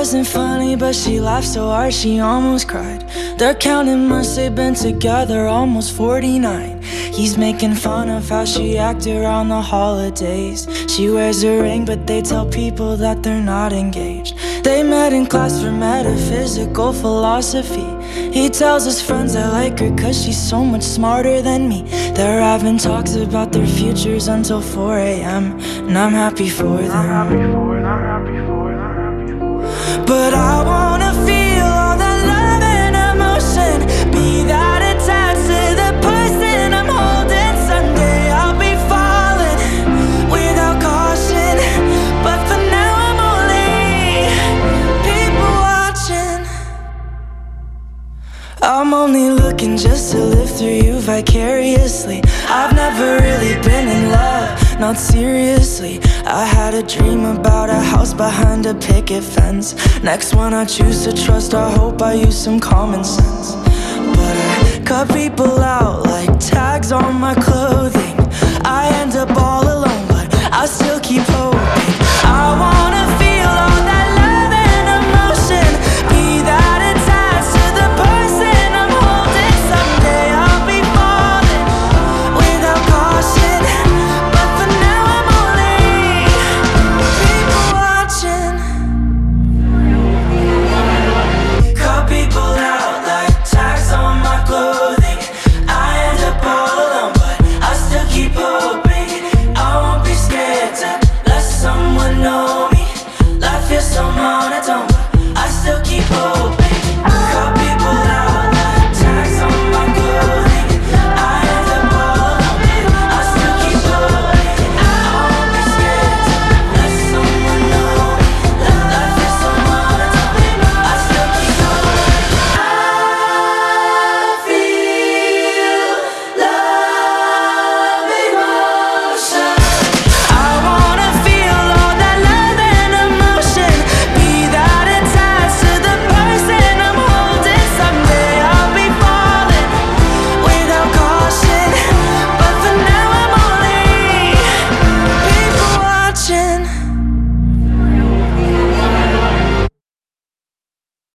wasn't funny, but she laughed so hard she almost cried. They're counting months they've been together, almost 49. He's making fun of how she acted around the holidays. She wears a ring, but they tell people that they're not engaged. They met in class for metaphysical philosophy. He tells his friends I like her cause she's so much smarter than me. They're having talks about their futures until 4 a.m. and I'm happy for them. But I wanna feel all that love and emotion, be that attached to the person I'm holding. Someday I'll be falling without caution, but for now I'm only people watching. I'm only looking just to live through you vicariously. I've never really been in love, not seriously. I had a dream about a house behind a picket fence. Next one I choose to trust, I hope I use some common sense. But I cut people out like tags on my clothes.